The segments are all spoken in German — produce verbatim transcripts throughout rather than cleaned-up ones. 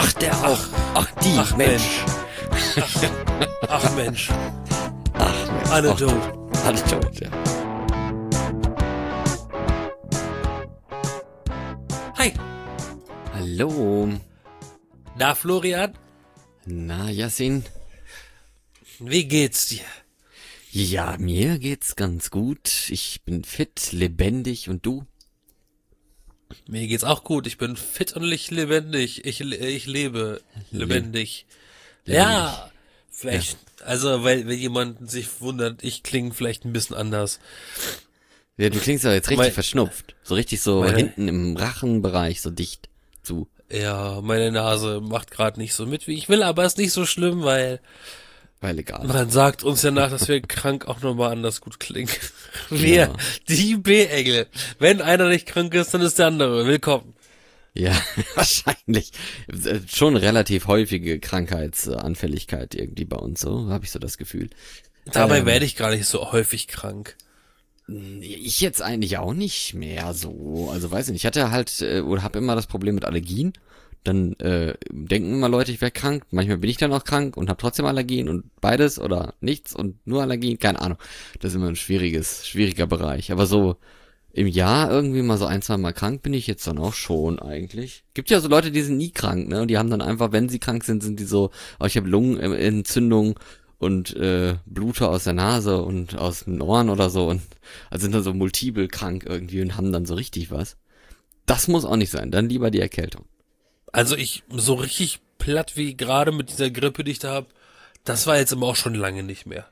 Ach, der auch. Ach, die, Ach, Mensch. Ach, ach Mensch. Ach, Mensch. Alle Ach, tot. Alle tot, ja. Hi. Hallo. Na, Florian? Na, Yassin? Wie geht's dir? Ja, mir geht's ganz gut. Ich bin fit, lebendig und du? Mir geht's auch gut. Ich bin fit und ich lebendig. Ich, ich lebe lebendig. Le Ja, vielleicht, ja. Also, weil, wenn jemand sich wundert, ich klinge vielleicht ein bisschen anders. Ja, du klingst aber jetzt richtig mein, verschnupft. So richtig so meine, hinten im Rachenbereich, so dicht zu. Ja, meine Nase macht gerade nicht so mit, wie ich will, aber ist nicht so schlimm, weil... Weil egal. Man sagt uns ja nach, dass wir krank auch nochmal anders gut klingen. Wir, Ja. die B-Engel. Wenn einer nicht krank ist, dann ist der andere. Willkommen. Ja, wahrscheinlich. Schon relativ häufige Krankheitsanfälligkeit irgendwie bei uns, so habe ich so das Gefühl. Dabei ähm, werde ich gar nicht so häufig krank. Ich jetzt eigentlich auch nicht mehr so. Also weiß ich nicht, ich hatte halt äh, oder habe immer das Problem mit Allergien. Dann äh, denken immer Leute, ich wäre krank. Manchmal bin ich dann auch krank und habe trotzdem Allergien und beides oder nichts und nur Allergien, keine Ahnung. Das ist immer ein schwieriges, schwieriger Bereich. Aber so im Jahr irgendwie mal so ein, zwei Mal krank bin ich jetzt dann auch schon eigentlich. Gibt ja so Leute, die sind nie krank, ne? Und die haben dann einfach, wenn sie krank sind, sind die so, oh, ich habe Lungenentzündung und äh, Blute aus der Nase und aus den Ohren oder so und also sind dann so multiple krank irgendwie und haben dann so richtig was. Das muss auch nicht sein, dann lieber die Erkältung. Also ich, so richtig platt wie gerade mit dieser Grippe, die ich da hab, das war jetzt aber auch schon lange nicht mehr.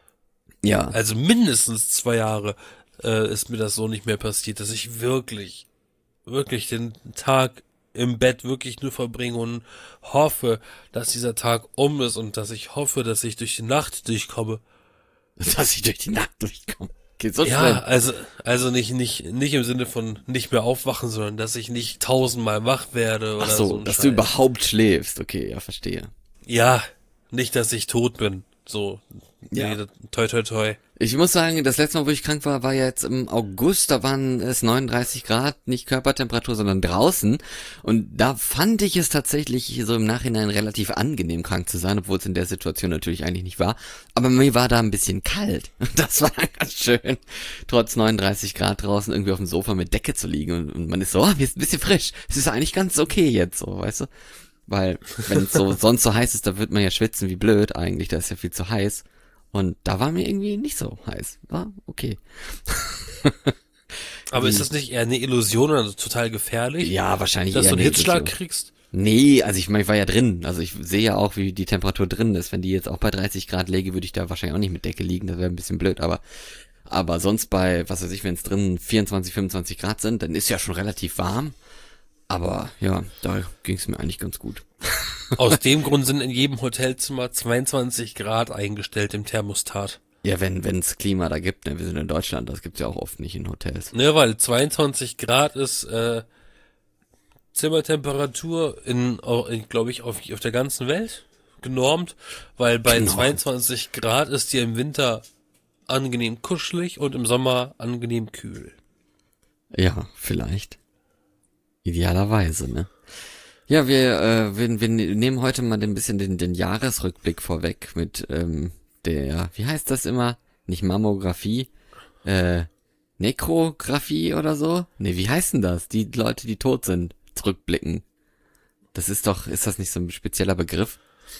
Ja. Also mindestens zwei Jahre äh, ist mir das so nicht mehr passiert, dass ich wirklich, wirklich den Tag im Bett wirklich nur verbringe und hoffe, dass dieser Tag um ist und dass ich hoffe, dass ich durch die Nacht durchkomme. Dass ich durch die Nacht durchkomme. Geht so Ja, schnell. also, also nicht, nicht, nicht im Sinne von nicht mehr aufwachen, sondern dass ich nicht tausendmal wach werde oder Ach so, so ein dass Scheiß. du überhaupt schläfst. Okay, ja, verstehe. Ja, nicht, dass ich tot bin. So, Ja. nee, toi, toi, toi. Ich muss sagen, das letzte Mal, wo ich krank war, war ja jetzt im August, da waren es neununddreißig Grad, nicht Körpertemperatur, sondern draußen. Und da fand ich es tatsächlich so im Nachhinein relativ angenehm, krank zu sein, obwohl es in der Situation natürlich eigentlich nicht war. Aber mir war da ein bisschen kalt. Das war ganz schön, trotz neununddreißig Grad draußen irgendwie auf dem Sofa mit Decke zu liegen. Und, und man ist so, oh, mir ist ein bisschen frisch. Es ist eigentlich ganz okay jetzt so, weißt du? Weil, wenn es so sonst so heiß ist, da wird man ja schwitzen wie blöd eigentlich, da ist ja viel zu heiß. Und da war mir irgendwie nicht so heiß. War okay. Aber ist das nicht eher eine Illusion oder total gefährlich? Ja, wahrscheinlich dass eher du einen eine Hitzschlag Illusion. kriegst? Nee, also ich meine, ich war ja drin. Also ich sehe ja auch, wie die Temperatur drin ist. Wenn die jetzt auch bei dreißig Grad läge, würde ich da wahrscheinlich auch nicht mit Decke liegen. Das wäre ein bisschen blöd. Aber aber sonst bei, was weiß ich, wenn es drin vierundzwanzig, fünfundzwanzig Grad sind, dann ist ja schon relativ warm. Aber ja, da ging es mir eigentlich ganz gut. Aus dem Grund sind in jedem Hotelzimmer zweiundzwanzig Grad eingestellt im Thermostat. Ja, wenn wenn's Klima da gibt, ne, wir sind in Deutschland, das gibt's ja auch oft nicht in Hotels. Ne, weil zweiundzwanzig Grad ist äh, Zimmertemperatur in, in glaube ich, auf, auf der ganzen Welt genormt, weil bei Genau. zweiundzwanzig Grad ist dir im Winter angenehm kuschelig und im Sommer angenehm kühl. Ja, vielleicht. Idealerweise, ne? Ja, wir, äh, wir, wir nehmen heute mal ein bisschen den, den Jahresrückblick vorweg mit ähm, der, wie heißt das immer? Nicht Mammographie, äh, Nekrographie oder so? Nee, wie heißt denn das? Die Leute, die tot sind, zurückblicken. Das ist doch, ist das nicht so ein spezieller Begriff?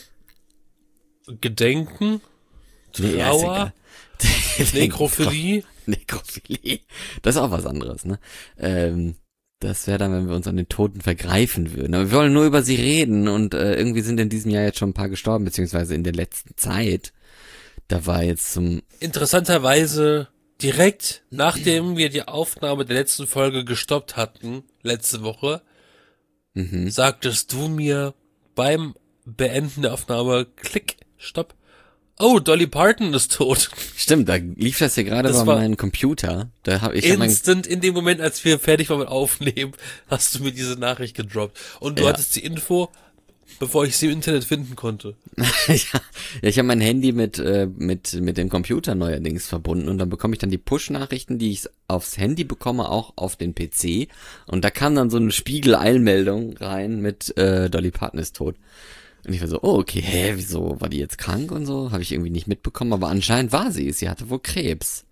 Gedenken, Nee, ja, ist Trauer, egal. Nekrophilie. Nekrophilie. Das ist auch was anderes, ne? Ähm, das wäre dann, wenn wir uns an den Toten vergreifen würden. Aber wir wollen nur über sie reden und äh, irgendwie sind in diesem Jahr jetzt schon ein paar gestorben, beziehungsweise in der letzten Zeit. Da war jetzt zum... Interessanterweise direkt nachdem wir die Aufnahme der letzten Folge gestoppt hatten, letzte Woche, Mhm. sagtest du mir beim Beenden der Aufnahme, klick, stopp, oh, Dolly Parton ist tot. Stimmt, da lief das hier gerade Das bei war meinem Computer. Da hab ich hab mein, Instant in dem Moment, als wir fertig waren mit Aufnehmen, hast du mir diese Nachricht gedroppt. Und du Ja. hattest die Info, bevor ich sie im Internet finden konnte. ja, ja, ich habe mein Handy mit äh, mit mit dem Computer neuerdings verbunden und dann bekomme ich dann die Push-Nachrichten, die ich aufs Handy bekomme, auch auf den P C und da kam dann so eine Spiegel-Eilmeldung rein mit äh, Dolly Parton ist tot. Und ich war so, oh okay, hä, wieso war die jetzt krank und so? Habe ich irgendwie nicht mitbekommen, aber anscheinend war sie, sie hatte wohl Krebs.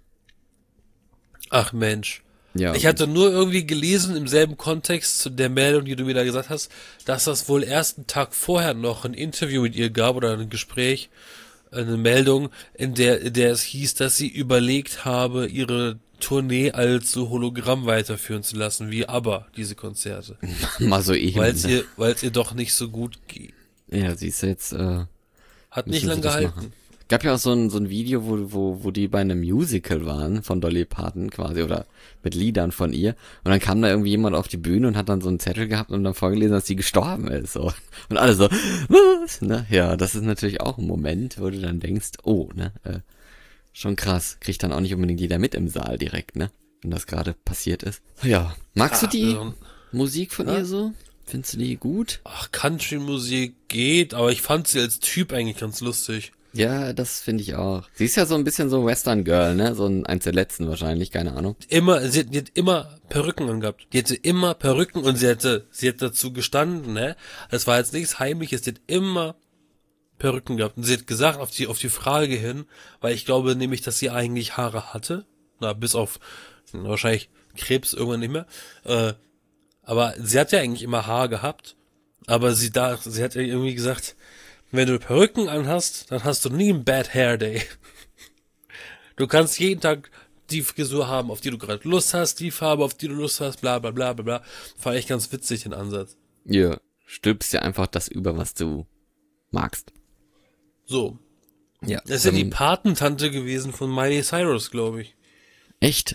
Ach Mensch. Ja. Ich hatte nur irgendwie gelesen im selben Kontext zu der Meldung, die du mir da gesagt hast, dass das wohl erst einen Tag vorher noch ein Interview mit ihr gab oder ein Gespräch, eine Meldung, in der, in der es hieß, dass sie überlegt habe, ihre Tournee als so Hologramm weiterführen zu lassen, wie ABBA, diese Konzerte. Mal so eben. Weil es ihr, weil es ihr doch nicht so gut geht. Ja, sie ist jetzt, äh, Hat nicht müssen lang sie das gehalten. machen. Gab ja auch so ein, so ein Video, wo, wo, wo die bei einem Musical waren von Dolly Parton quasi oder mit Liedern von ihr und dann kam da irgendwie jemand auf die Bühne und hat dann so einen Zettel gehabt und dann vorgelesen, dass sie gestorben ist, so. Und alle so, was? Ne? Ja, das ist natürlich auch ein Moment, wo du dann denkst, oh, ne, äh, schon krass, kriegt dann auch nicht unbedingt jeder mit im Saal direkt, ne, wenn das gerade passiert ist. Ja, magst Ah, du die also, Musik von ja? ihr so? Findest du die gut? Ach, Country-Musik geht, aber ich fand sie als Typ eigentlich ganz lustig. Ja, das finde ich auch. Sie ist ja so ein bisschen so Western Girl, ne? So ein eins der letzten wahrscheinlich, keine Ahnung. Immer, sie hat, die hat immer Perücken angehabt. Die hatte immer Perücken und sie hatte, sie hat dazu gestanden, ne? Das war jetzt nichts Heimliches, die hat immer Perücken gehabt. Und sie hat gesagt, auf die, auf die Frage hin, weil ich glaube nämlich, dass sie eigentlich Haare hatte. Na, bis auf, wahrscheinlich Krebs irgendwann nicht mehr. Äh, aber sie hat ja eigentlich immer Haare gehabt. Aber sie da, sie hat ja irgendwie gesagt, wenn du Perücken anhast, dann hast du nie einen Bad Hair Day. Du kannst jeden Tag die Frisur haben, auf die du gerade Lust hast, die Farbe, auf die du Lust hast, bla bla bla bla bla. Fand ich ganz witzig, den Ansatz. Ja, stülpst dir einfach das über, was du magst. So. Ja. Das ist ja die ähm, Patentante gewesen von Miley Cyrus, glaube ich. Echt?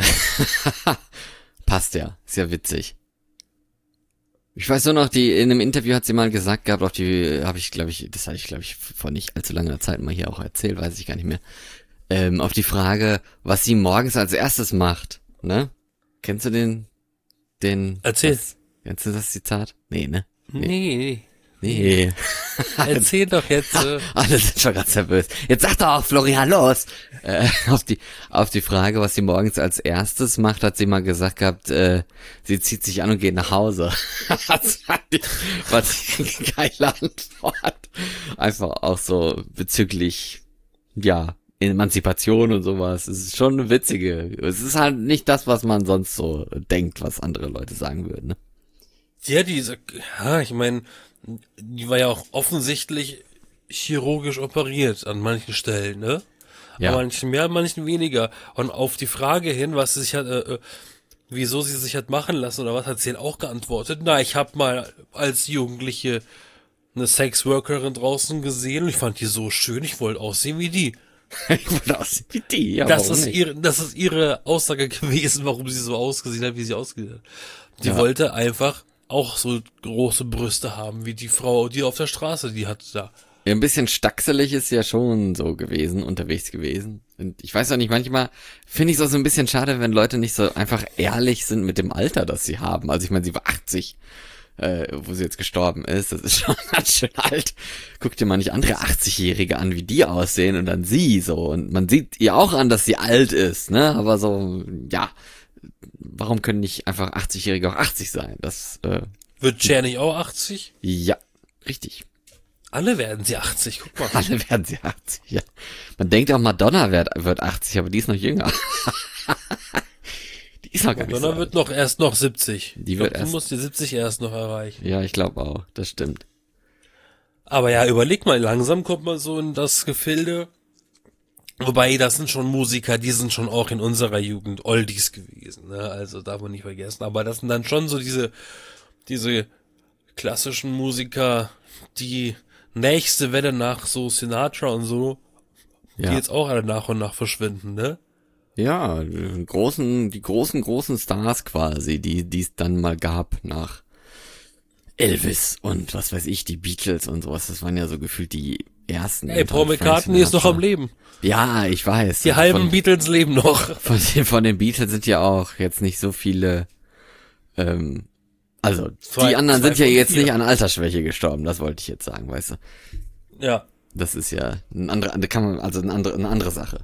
Passt ja, ist ja witzig. Ich weiß nur noch, die in einem Interview hat sie mal gesagt gehabt, auf die habe ich, glaube ich, das hatte ich, glaube ich, vor nicht allzu langer Zeit mal hier auch erzählt, weiß ich gar nicht mehr. Ähm, auf die Frage, was sie morgens als erstes macht, ne? Kennst du den, den? Erzähl. Was, kennst du das Zitat? Nee, ne? Nee. Nee. Erzähl doch jetzt. Äh. Alle sind schon ganz nervös. Jetzt sag doch auch, Florian, los! Äh, auf die auf die Frage, was sie morgens als erstes macht, hat sie mal gesagt gehabt, äh, sie zieht sich an und geht nach Hause. Das fand ich, fand ich eine geile Antwort. Einfach auch so bezüglich, ja, Emanzipation und sowas. Es ist schon eine witzige. Es ist halt nicht das, was man sonst so denkt, was andere Leute sagen würden, ne? Ja, diese, ja, ich meine, die war ja auch offensichtlich chirurgisch operiert an manchen Stellen, ne? Ja. An manchen mehr, an manchen weniger. Und auf die Frage hin, was sie sich hat, äh, wieso sie sich hat machen lassen oder was, hat sie auch geantwortet. Na, ich habe mal als Jugendliche eine Sexworkerin draußen gesehen und ich fand die so schön, ich wollte aussehen wie die. Ich wollte aussehen wie die, ja, Das warum ist nicht? ihre, das ist ihre Aussage gewesen, warum sie so ausgesehen hat, wie sie ausgesehen hat. Die Ja. wollte einfach auch so große Brüste haben, wie die Frau, die auf der Straße, die hat da. Ja, ein bisschen stackselig ist ja schon so gewesen, unterwegs gewesen. Und ich weiß auch nicht, manchmal finde ich es auch so ein bisschen schade, wenn Leute nicht so einfach ehrlich sind mit dem Alter, das sie haben. Also ich meine, sie war achtzig, äh, wo sie jetzt gestorben ist. Das ist schon ganz schön alt. Guck dir mal nicht andere achtzigjährige an, wie die aussehen und dann sie so. Und man sieht ihr auch an, dass sie alt ist, ne? Aber so, ja, warum können nicht einfach achtzigjährige auch achtzig sein? Das, äh, Wird Cher nicht auch achtzig? ja, richtig. Alle werden sie achtzig, guck mal. Alle werden sie achtzig, ja. Man denkt auch, Madonna wird, wird achtzig, aber die ist noch jünger. Die ist noch gar nicht so Madonna alt. wird noch erst noch siebzig. Die ich wird glaub, erst- du musst die siebzig erst noch erreichen. Ja, ich glaube auch, das stimmt. Aber ja, überleg mal, langsam kommt man so in das Gefilde. Wobei, das sind schon Musiker, die sind schon auch in unserer Jugend Oldies gewesen, ne? Also darf man nicht vergessen. Aber das sind dann schon so diese, diese klassischen Musiker, die nächste Welle nach so Sinatra und so, Ja, die jetzt auch alle nach und nach verschwinden, ne? ja, die großen, die großen, großen Stars quasi, die, die es dann mal gab nach Elvis und was weiß ich, die Beatles und sowas. Das waren ja so gefühlt die ersten. Ey, Und Paul dann Frank McCartney ist noch Sinatra. am Leben. Ja, ich weiß. Die halben von, Beatles leben noch. von, den, von den Beatles sind ja auch jetzt nicht so viele ähm, Also, Zwei- die anderen zwei sind ja von jetzt vier. nicht an Altersschwäche gestorben, das wollte ich jetzt sagen, weißt du. Ja. Das ist ja ein andere, kann man, also eine andere, eine andere Sache.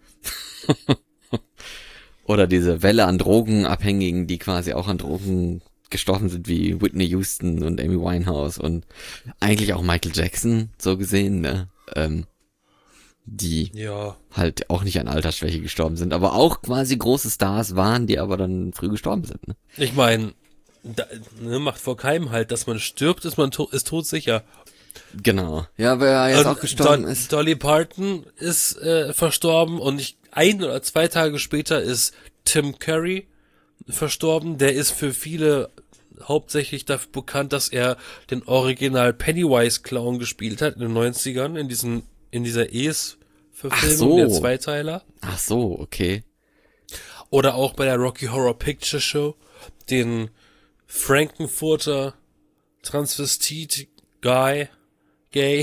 Oder diese Welle an Drogenabhängigen, die quasi auch an Drogen gestorben sind, wie Whitney Houston und Amy Winehouse und eigentlich auch Michael Jackson, so gesehen, ne? Ähm, die Ja. halt auch nicht an Altersschwäche gestorben sind, aber auch quasi große Stars waren, die aber dann früh gestorben sind, ne? Ich meine, da, ne, macht vor keinem halt, dass man stirbt, ist man to ist todsicher. Genau. Ja, wer jetzt Und auch gestorben Don- ist. Dolly Parton ist äh, verstorben und ich, ein oder zwei Tage später ist Tim Curry verstorben. Der ist für viele hauptsächlich dafür bekannt, dass er den Original Pennywise-Clown gespielt hat in den neunzigern, in diesen, in dieser Es-Verfilmung, Ach so. der Zweiteiler. Ach so, okay. Oder auch bei der Rocky Horror Picture Show, den Frankenfurter Transvestit Guy, Gay.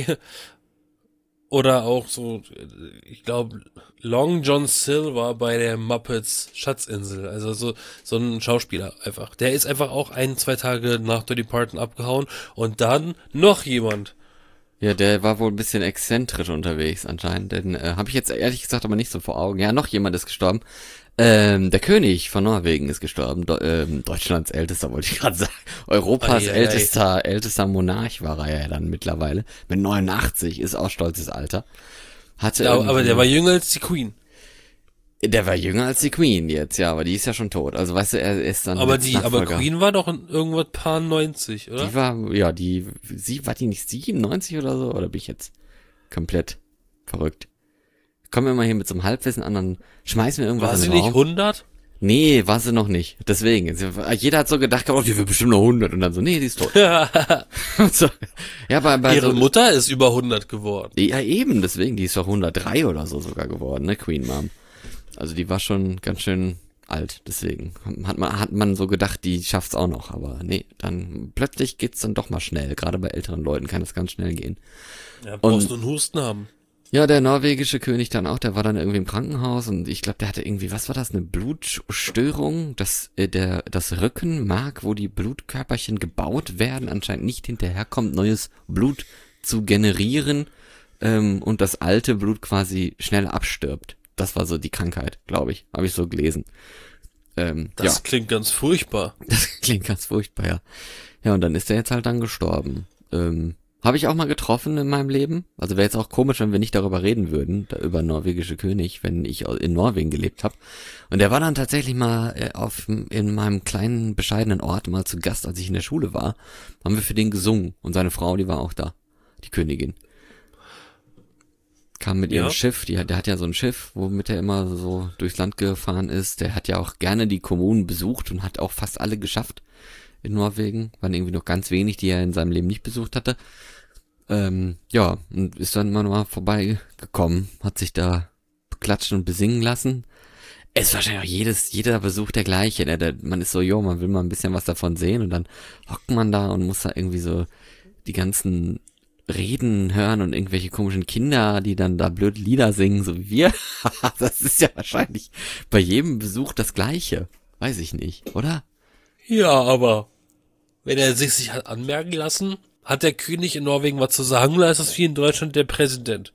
Oder auch so, ich glaube, Long John Silver bei der Muppets Schatzinsel. Also so, so ein Schauspieler einfach. Der ist einfach auch ein, zwei Tage nach Dolly Parton abgehauen. Und dann noch jemand. Ja, der war wohl ein bisschen exzentrisch unterwegs anscheinend, denn äh, habe ich jetzt ehrlich gesagt aber nicht so vor Augen. Ja, noch jemand ist gestorben. Ähm, der König von Norwegen ist gestorben. Do ähm, Deutschlands ältester, wollte ich gerade sagen. Europas Ei, ei, ei. ältester, ältester Monarch war er ja dann mittlerweile. Mit neunundachtzig, ist auch stolzes Alter. Hatte Ja, aber irgendwie- der war jünger als die Queen. der war jünger als die Queen jetzt, ja, aber die ist ja schon tot. Also weißt du, er ist dann Aber jetzt die, aber Nachfolger. Queen war doch in irgendwas paar neunzig, oder? Die war, ja, die, sie, war die nicht siebenundneunzig oder so? Oder bin ich jetzt komplett verrückt? Kommen wir mal hier mit so einem Halbwissen an, dann schmeißen wir irgendwas War in sie den nicht Raum. hundert? Nee, war sie noch nicht. Deswegen. Jeder hat so gedacht, oh, die wird bestimmt noch hundert. Und dann so, nee, die ist tot. so. Ja, bei, bei Ihre so, Mutter ist über hundert geworden. ja, eben, deswegen, die ist doch hundertdrei oder so sogar geworden, ne, Queen Mom. Also die war schon ganz schön alt, deswegen hat man, hat man so gedacht, die schafft's auch noch, aber nee, dann plötzlich geht's dann doch mal schnell. Gerade bei älteren Leuten kann das ganz schnell gehen. Ja, brauchst Und- nur einen Husten haben. Ja, der norwegische König dann auch, der war dann irgendwie im Krankenhaus und ich glaube, der hatte irgendwie, was war das, eine Blutstörung, dass äh, der das Rückenmark, wo die Blutkörperchen gebaut werden, anscheinend nicht hinterherkommt, neues Blut zu generieren ähm, und das alte Blut quasi schnell abstirbt. Das war so die Krankheit, glaube ich, habe ich so gelesen. Ähm, Das ja, klingt ganz furchtbar. das klingt ganz furchtbar, ja. Ja, und dann ist er jetzt halt dann gestorben. Ähm, Habe ich auch mal getroffen in meinem Leben. Also wäre jetzt auch komisch, wenn wir nicht darüber reden würden, da über norwegische König, wenn ich in Norwegen gelebt habe. Und der war dann tatsächlich mal äh, auf in meinem kleinen, bescheidenen Ort mal zu Gast, als ich in der Schule war. Haben wir für den gesungen. Und seine Frau, die war auch da. Die Königin. Kam mit ihrem Ja. Schiff, die, hat- der hat ja so ein Schiff, womit er immer so durchs Land gefahren ist. Der hat ja auch gerne die Kommunen besucht und hat auch fast alle geschafft in Norwegen. Waren irgendwie noch ganz wenig, die er in seinem Leben nicht besucht hatte. Ähm, ja, und ist dann mal mal vorbeigekommen, hat sich da beklatschen und besingen lassen. Es ist wahrscheinlich auch jedes, jeder Besuch der gleiche, ne? Der, man ist so, jo, man will mal ein bisschen was davon sehen und dann hockt man da und muss da irgendwie so die ganzen Reden hören und irgendwelche komischen Kinder, die dann da blöd Lieder singen, so wie wir. Das ist ja wahrscheinlich bei jedem Besuch das Gleiche. Weiß ich nicht, oder? Ja, aber wenn er sich sich hat anmerken lassen, hat der König in Norwegen was zu sagen, oder ist das wie in Deutschland der Präsident?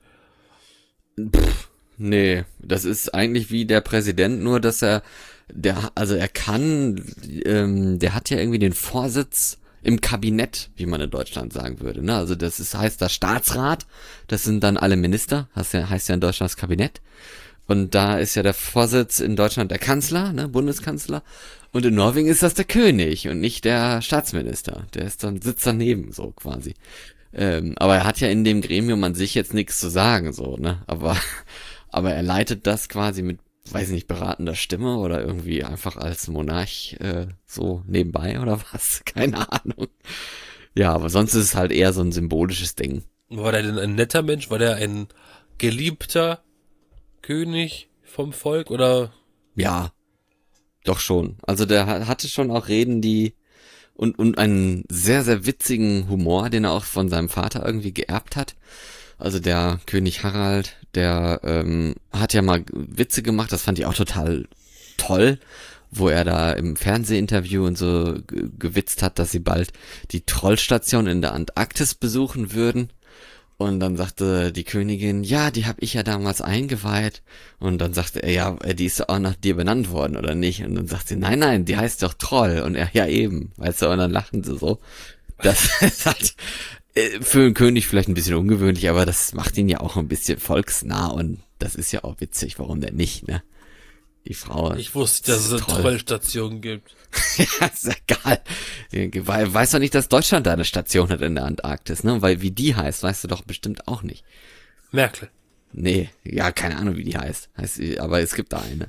Nee, das ist eigentlich wie der Präsident, nur dass er, der, also er kann, ähm, der hat ja irgendwie den Vorsitz im Kabinett, wie man in Deutschland sagen würde, ne? Also das ist, heißt das Staatsrat, das sind dann alle Minister, heißt ja, heißt ja in Deutschland das Kabinett. Und da ist ja der Vorsitz in Deutschland der Kanzler, ne, Bundeskanzler. Und in Norwegen ist das der König und nicht der Staatsminister. Der ist dann, sitzt daneben, so quasi. Ähm, aber er hat ja in dem Gremium an sich jetzt nichts zu sagen, so, ne? Aber, aber er leitet das quasi mit, weiß nicht, beratender Stimme oder irgendwie einfach als Monarch äh, so nebenbei oder was? Keine Ahnung. Ja, aber sonst ist es halt eher so ein symbolisches Ding. War der denn ein netter Mensch? War der ein geliebter König vom Volk oder? Ja, doch schon. Also der ha- hatte schon auch Reden, die und und einen sehr, sehr witzigen Humor, den er auch von seinem Vater irgendwie geerbt hat. Also der König Harald, der ähm, hat ja mal Witze gemacht, das fand ich auch total toll, wo er da im Fernsehinterview und so ge- gewitzt hat, dass sie bald die Trollstation in der Antarktis besuchen würden. Und dann sagte die Königin, ja, die habe ich ja damals eingeweiht. Und dann sagte er, ja, die ist auch nach dir benannt worden, oder nicht? Und dann sagt sie, nein, nein, die heißt doch Troll. Und er, ja eben, weißt du, und dann lachen sie so. Das ist halt äh, für einen König vielleicht ein bisschen ungewöhnlich, aber das macht ihn ja auch ein bisschen volksnah und das ist ja auch witzig, warum denn nicht, ne? Die Frau. Ich wusste, dass es eine Troll. Trollstation gibt. Ja, ist egal. Weil, weißt du nicht, dass Deutschland da eine Station hat in der Antarktis, ne? Weil wie die heißt, weißt du doch bestimmt auch nicht. Merkel. Nee, ja, keine Ahnung, wie die heißt. heißt sie- aber es gibt da eine.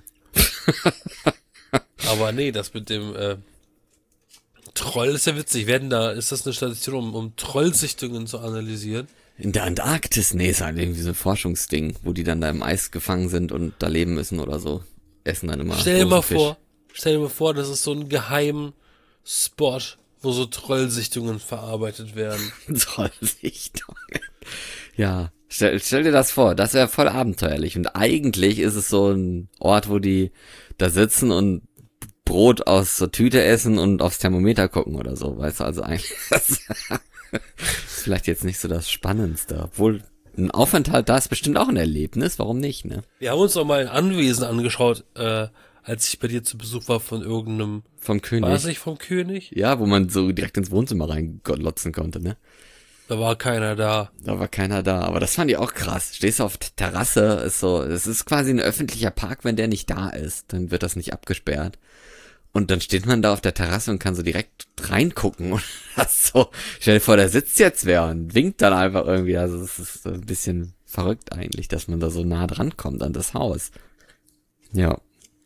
Aber nee, das mit dem äh, Troll ist ja witzig. Werden da, ist das eine Station, um, um Trollsichtungen zu analysieren? In der Antarktis? Nee, ist halt irgendwie so ein Forschungsding, wo die dann da im Eis gefangen sind und da leben müssen oder so. Essen dann immer. Stell dir mal Dosenfisch. vor, stell dir mal vor, das ist so ein geheim Spot, wo so Trollsichtungen verarbeitet werden. Trollsichtungen. Ja, stell, stell dir das vor, das wäre voll abenteuerlich. Und eigentlich ist es so ein Ort, wo die da sitzen und Brot aus der Tüte essen und aufs Thermometer gucken oder so, weißt du, also eigentlich das ist vielleicht jetzt nicht so das Spannendste, obwohl ein Aufenthalt da ist bestimmt auch ein Erlebnis, warum nicht, ne? Wir haben uns auch mal ein Anwesen angeschaut, äh, als ich bei dir zu Besuch war von irgendeinem, Vom König. war es nicht vom König? Ja, wo man so direkt ins Wohnzimmer reinglotzen konnte, ne? Da war keiner da. Da war keiner da, aber das fand ich auch krass. Stehst du auf der Terrasse, ist so, es ist quasi ein öffentlicher Park, wenn der nicht da ist, dann wird das nicht abgesperrt. Und dann steht man da auf der Terrasse und kann so direkt reingucken und das so, stell dir vor, da sitzt jetzt wer und winkt dann einfach irgendwie, also es ist so ein bisschen verrückt eigentlich, dass man da so nah dran kommt an das Haus. Ja.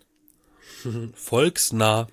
Volksnah.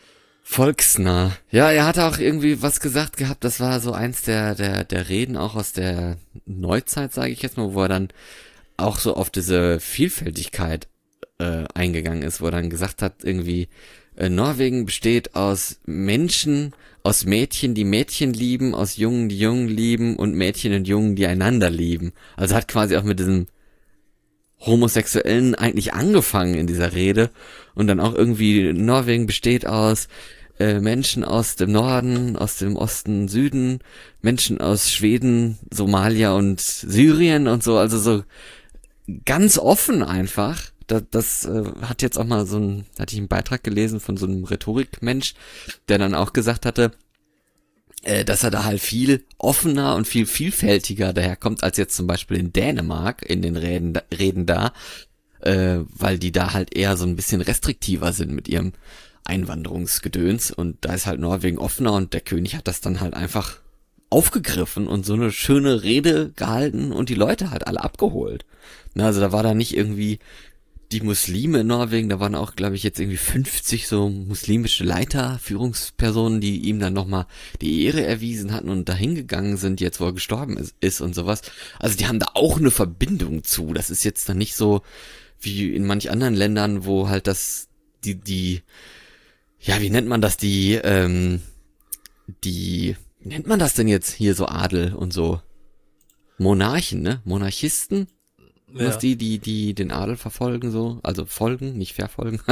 Volksnah. Ja, er hatte auch irgendwie was gesagt gehabt, das war so eins der, der, der Reden auch aus der Neuzeit, sage ich jetzt mal, wo er dann auch so auf diese Vielfältigkeit äh, eingegangen ist, wo er dann gesagt hat, irgendwie, äh, Norwegen besteht aus Menschen, aus Mädchen, die Mädchen lieben, aus Jungen, die Jungen lieben und Mädchen und Jungen, die einander lieben. Also hat quasi auch mit diesem Homosexuellen eigentlich angefangen in dieser Rede und dann auch irgendwie Norwegen besteht aus äh, Menschen aus dem Norden, aus dem Osten, Süden, Menschen aus Schweden, Somalia und Syrien und so, also so ganz offen einfach. Das, das äh, hat jetzt auch mal so ein, hatte ich einen Beitrag gelesen von so einem Rhetorikmensch, der dann auch gesagt hatte, äh, dass er da halt viel offener und viel vielfältiger daherkommt, als jetzt zum Beispiel in Dänemark in den Reden, Reden da, äh, weil die da halt eher so ein bisschen restriktiver sind mit ihrem Einwanderungsgedöns und da ist halt Norwegen offener und der König hat das dann halt einfach aufgegriffen und so eine schöne Rede gehalten und die Leute halt alle abgeholt. Na, also da war da nicht irgendwie die Muslime in Norwegen, da waren auch, glaube ich, jetzt irgendwie fünfzig so muslimische Leiter, Führungspersonen, die ihm dann nochmal die Ehre erwiesen hatten und dahin gegangen sind, jetzt wo er gestorben ist, ist und sowas. Also die haben da auch eine Verbindung zu. Das ist jetzt dann nicht so wie in manch anderen Ländern, wo halt das, die, die, ja, wie nennt man das, die, ähm, die, wie nennt man das denn jetzt hier so Adel und so? Monarchen, ne? Monarchisten? Ja. Was die, die, die den Adel verfolgen, so, also folgen, nicht verfolgen,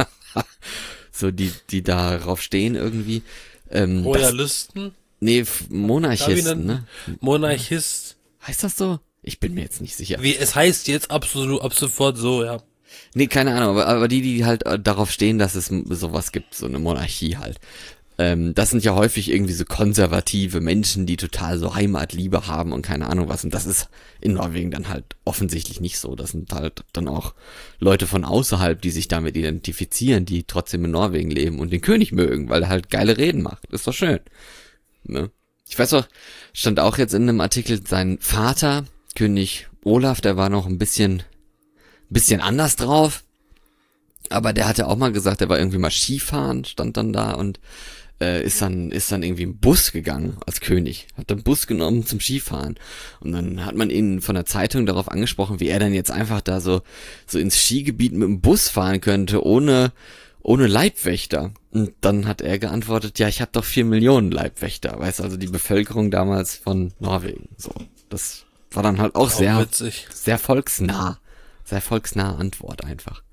so die, die darauf stehen irgendwie. Ähm, das, Royalisten, nee, F- Monarchisten, ne? Monarchist. Heißt das so? Ich bin mir jetzt nicht sicher. Wie, es heißt jetzt absolut, ab sofort so, ja. Nee, keine Ahnung, aber, aber die, die halt äh, darauf stehen, dass es m- sowas gibt, so eine Monarchie halt. Ähm, das sind ja häufig irgendwie so konservative Menschen, die total so Heimatliebe haben und keine Ahnung was. Und das ist in Norwegen dann halt offensichtlich nicht so. Das sind halt dann auch Leute von außerhalb, die sich damit identifizieren, die trotzdem in Norwegen leben und den König mögen, weil er halt geile Reden macht. Ist doch schön. Ne? Ich weiß auch, stand auch jetzt in einem Artikel, sein Vater, König Olaf, der war noch ein bisschen, bisschen anders drauf. Aber der hatte auch mal gesagt, er war irgendwie mal Skifahren, stand dann da und äh, ist dann ist dann irgendwie im Bus gegangen als König, hat den Bus genommen zum Skifahren und dann hat man ihn von der Zeitung darauf angesprochen, wie er dann jetzt einfach da so so ins Skigebiet mit dem Bus fahren könnte ohne ohne Leibwächter. Und dann hat er geantwortet, ja, ich habe doch vier Millionen Leibwächter, weißt du, also die Bevölkerung damals von Norwegen. So, das war dann halt auch Auch sehr witzig. sehr volksnah, sehr volksnahe Antwort einfach.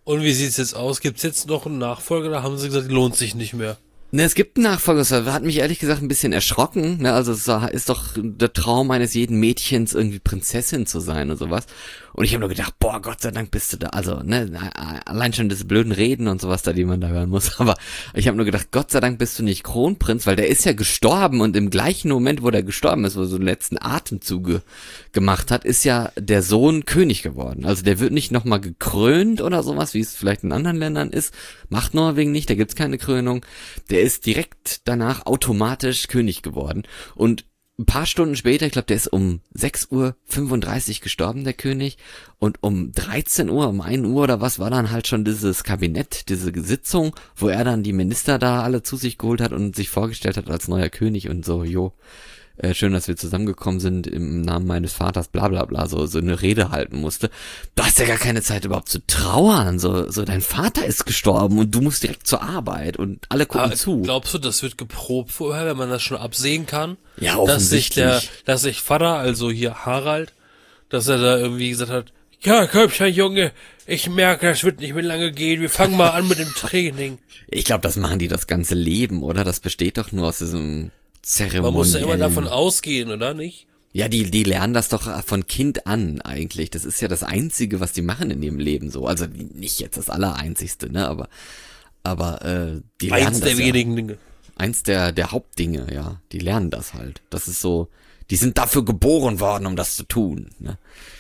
Und wie sieht's jetzt aus? Gibt's jetzt noch einen Nachfolger? Da haben sie gesagt, lohnt sich nicht mehr. Ne, es gibt einen Nachfolger, das hat mich ehrlich gesagt ein bisschen erschrocken, ne, also es ist doch der Traum eines jeden Mädchens, irgendwie Prinzessin zu sein und sowas. Und ich habe nur gedacht, boah, Gott sei Dank bist du da, also, ne, allein schon diese blöden Reden und sowas da, die man da hören muss, aber ich habe nur gedacht, Gott sei Dank bist du nicht Kronprinz, weil der ist ja gestorben und im gleichen Moment, wo der gestorben ist, wo er so den letzten Atemzüge gemacht hat, ist ja der Sohn König geworden. Also der wird nicht nochmal gekrönt oder sowas, wie es vielleicht in anderen Ländern ist, macht Norwegen nicht, da gibt's keine Krönung. Der ist direkt danach automatisch König geworden und ein paar Stunden später, ich glaube, der ist um sechs Uhr fünfunddreißig gestorben, der König, und um dreizehn Uhr, um ein Uhr oder was, war dann halt schon dieses Kabinett, diese Sitzung, wo er dann die Minister da alle zu sich geholt hat und sich vorgestellt hat als neuer König und so, jo, äh, schön, dass wir zusammengekommen sind im Namen meines Vaters, bla bla bla, so, so eine Rede halten musste. Du hast ja gar keine Zeit überhaupt zu trauern, so, so dein Vater ist gestorben und du musst direkt zur Arbeit und alle gucken Ah, zu. glaubst du, das wird geprobt vorher, wenn man das schon absehen kann? Ja, Dass sich der, offensichtlich. dass sich Vater, also hier Harald, dass er da irgendwie gesagt hat, ja, Köpfchen, Junge, ich merke, das wird nicht mehr lange gehen, wir fangen mal an mit dem Training. Ich glaube, das machen die das ganze Leben, oder? Das besteht doch nur aus diesem Zeremoniellen. Man muss ja immer davon ausgehen, oder nicht? Ja, die, die lernen das doch von Kind an eigentlich. Das ist ja das Einzige, was die machen in ihrem Leben so. Also nicht jetzt das Allereinzigste, ne? Aber, aber äh, die lernen Eins das der ja. wenigen Dinge. Eins der, der Hauptdinge, ja. Die lernen das halt. Das ist so, die sind dafür geboren worden, um das zu tun, ne?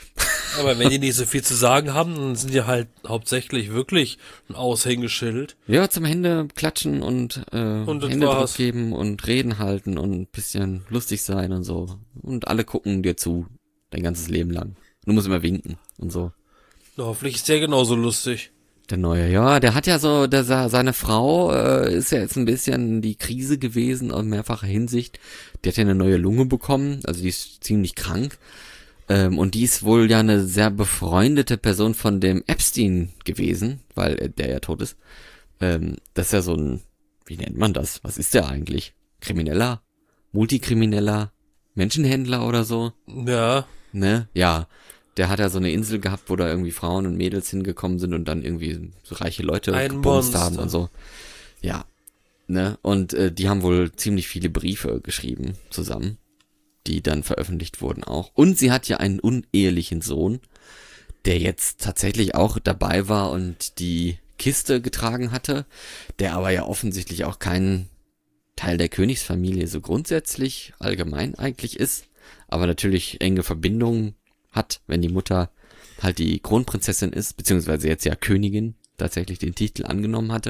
Aber wenn die nicht so viel zu sagen haben, dann sind die halt hauptsächlich wirklich ein Aushängeschild. Ja, zum Hände klatschen und, äh, Und das Hände war's. drauf geben und Reden halten und ein bisschen lustig sein und so. Und alle gucken dir zu, dein ganzes Leben lang. Du musst immer winken und so. Na, hoffentlich ist der genauso lustig. Der Neue, ja, der hat ja so, der, seine Frau äh, ist ja jetzt ein bisschen die Krise gewesen, in mehrfacher Hinsicht. Die hat ja eine neue Lunge bekommen, also die ist ziemlich krank. Ähm, und die ist wohl ja eine sehr befreundete Person von dem Epstein gewesen, weil äh, der ja tot ist. Ähm, das ist ja so ein, wie nennt man das? Was ist der eigentlich? Krimineller? Multikrimineller? Menschenhändler oder so? Ja, Ne? Ja. Der hat ja so eine Insel gehabt, wo da irgendwie Frauen und Mädels hingekommen sind und dann irgendwie so reiche Leute Ein gebumst Monster. haben und so. Ja. Ne? Und äh, die haben wohl ziemlich viele Briefe geschrieben zusammen, die dann veröffentlicht wurden auch. Und sie hat ja einen unehelichen Sohn, der jetzt tatsächlich auch dabei war und die Kiste getragen hatte, der aber ja offensichtlich auch kein Teil der Königsfamilie so grundsätzlich allgemein eigentlich ist, aber natürlich enge Verbindungen hat, wenn die Mutter halt die Kronprinzessin ist, beziehungsweise jetzt ja Königin, tatsächlich den Titel angenommen hatte.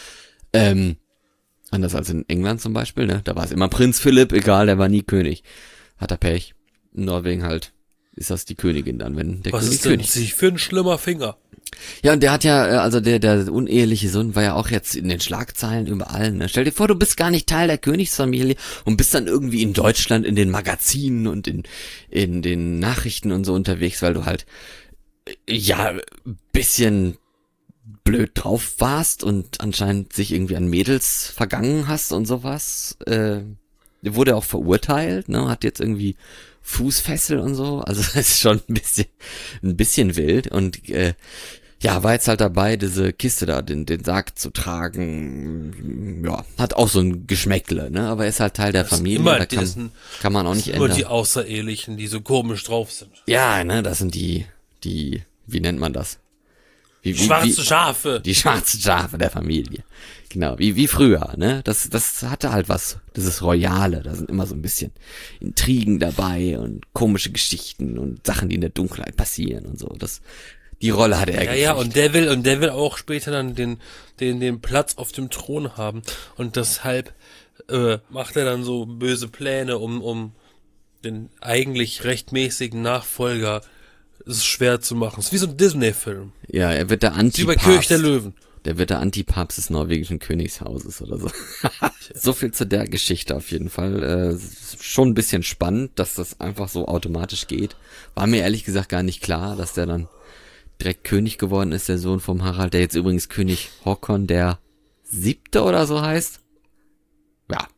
Ähm, anders als in England zum Beispiel, ne? Da war es immer Prinz Philipp, egal, der war nie König. Hat er Pech. In Norwegen halt ist das die Königin dann, wenn der was König ist denn König sich für ein schlimmer Finger? Ja, und der hat ja, äh, also der, der uneheliche Sohn war ja auch jetzt in den Schlagzeilen überall, ne? Stell dir vor, du bist gar nicht Teil der Königsfamilie und bist dann irgendwie in Deutschland in den Magazinen und in, in den Nachrichten und so unterwegs, weil du halt, äh, ja, bisschen blöd drauf warst und anscheinend sich irgendwie an Mädels vergangen hast und sowas. Äh, wurde auch verurteilt, ne? Hat jetzt irgendwie Fußfessel und so, also das ist schon ein bisschen, ein bisschen wild und äh, ja, war jetzt halt dabei, diese Kiste da, den, den Sarg zu tragen, ja, hat auch so ein Geschmäckle, ne, aber er ist halt Teil der Das ist Familie, immer da kann, diesen- kann man auch Das nicht sind immer ändern. die Außerehelichen, die so komisch drauf sind. Ja, ne, das sind die, die, wie nennt man das? Wie, wie, Schwarze wie, Schafe. Die schwarzen Schafe der Familie. Genau, wie, wie früher, ne? Das, das hatte halt was, dieses Royale, da sind immer so ein bisschen Intrigen dabei und komische Geschichten und Sachen, die in der Dunkelheit passieren und so. Das, die Rolle hatte er Ja, ja, gekriegt. und der will, und der will auch später dann den, den, den Platz auf dem Thron haben. Und deshalb, äh, macht er dann so böse Pläne, um, um den eigentlich rechtmäßigen Nachfolger es schwer zu machen. Es ist wie so ein Disney-Film. Ja, er wird der Wie bei König der Antipapst. Löwen. Der wird der Antipapst des norwegischen Königshauses oder so. So viel zu der Geschichte auf jeden Fall. Äh, schon ein bisschen spannend, dass das einfach so automatisch geht. War mir ehrlich gesagt gar nicht klar, dass der dann direkt König geworden ist, der Sohn vom Harald, der jetzt übrigens König Håkon der Siebte oder so heißt. Ja,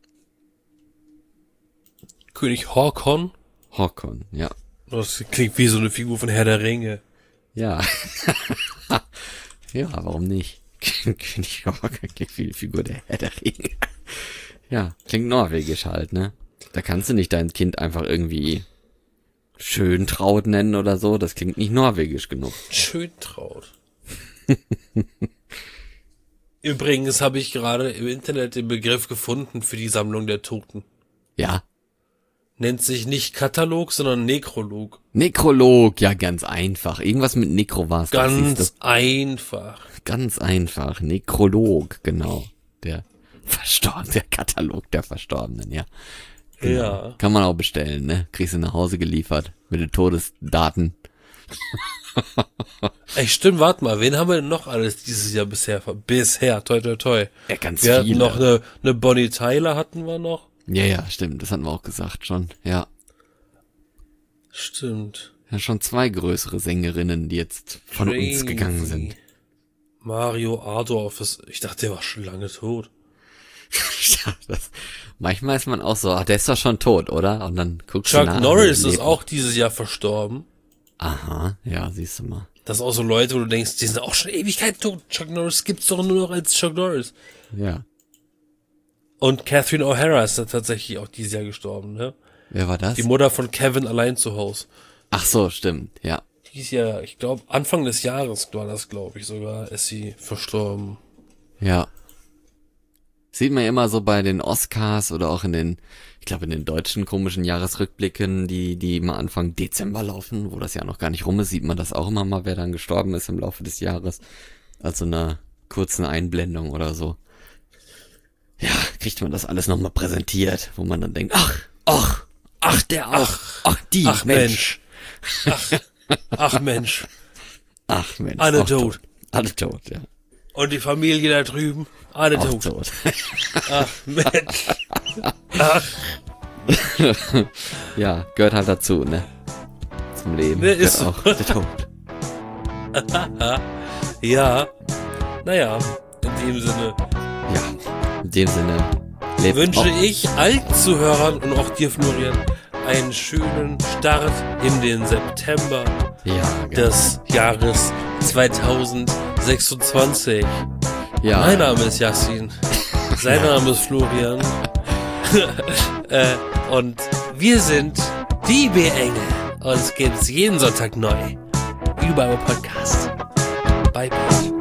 König Håkon. Håkon, ja. Das klingt wie so eine Figur von Herr der Ringe. Ja. Ja, warum nicht? König Ork, klingt Figur der Herr der Ringe. Ja, klingt norwegisch halt, ne? Da kannst du nicht dein Kind einfach irgendwie Schöntraut nennen oder so. Das klingt nicht norwegisch genug. Schöntraut. Übrigens habe ich gerade im Internet den Begriff gefunden für die Sammlung der Toten. Ja. Nennt sich nicht Katalog, sondern Nekrolog. Nekrolog, ja, ganz einfach. Irgendwas mit Nekro war es. Ganz einfach. Ganz einfach. Nekrolog, genau. Der Verstorbene, der Katalog der Verstorbenen, ja. Genau. Ja. Kann man auch bestellen, ne? Kriegst du nach Hause geliefert mit den Todesdaten. Ey, stimmt, warte mal, wen haben wir denn noch alles dieses Jahr bisher? Bisher, toi toi toi. Ja, ganz wir viele. hatten noch eine, eine Bonnie Tyler hatten wir noch. Ja, ja, stimmt, das hatten wir auch gesagt schon, ja. Stimmt. Ja, schon zwei größere Sängerinnen, die jetzt von Crazy. uns gegangen sind. Mario Adorf ist, ich dachte, der war schon lange tot. Ja, das, manchmal ist man auch so, ach, der ist doch schon tot, oder? Und dann guckst Chuck du nach. Norris ist auch dieses Jahr verstorben. Aha, ja, siehst du mal. Das sind auch so Leute, wo du denkst, die sind auch schon Ewigkeit tot. Chuck Norris gibt's doch nur noch als Chuck Norris. Ja. Und Catherine O'Hara ist da tatsächlich auch dieses Jahr gestorben, ne? Wer war das? Die Mutter von Kevin allein zu Hause. Ach so, stimmt, ja. Die ist ja, ich glaube, Anfang des Jahres war das, glaube ich, sogar, ist sie verstorben. Ja. Sieht man ja immer so bei den Oscars oder auch in den, ich glaube in den deutschen komischen Jahresrückblicken, die, die immer Anfang Dezember laufen, wo das Jahr noch gar nicht rum ist, sieht man das auch immer mal, wer dann gestorben ist im Laufe des Jahres. Also einer kurzen Einblendung oder so. Ja, kriegt man das alles nochmal präsentiert, wo man dann denkt, ach, ach, ach, der auch, ach, ach die, ach Mensch. Mensch. Ach, ach Mensch. Ach Mensch. Alle auch tot. tot. Alle tot, ja. Und die Familie da drüben, alle Auch tot. tot. Ach Mensch. Ach, Ja, gehört halt dazu, ne? Zum Leben. Ne, Gehört ist so. auch der Tod. ja. Naja, in dem Sinne Ja, in dem Sinne lebt wünsche auch. ich allen Zuhörern und auch dir, Florian, einen schönen Start in den September Ja, genau. des Jahres zweitausendsechsundzwanzig. Ja, Mein Name ist Yassin. Sein Name ist Florian. äh, und wir sind die B-Engel. Uns gibt's jeden Sonntag neu. Überall im Podcast. Bye, bye.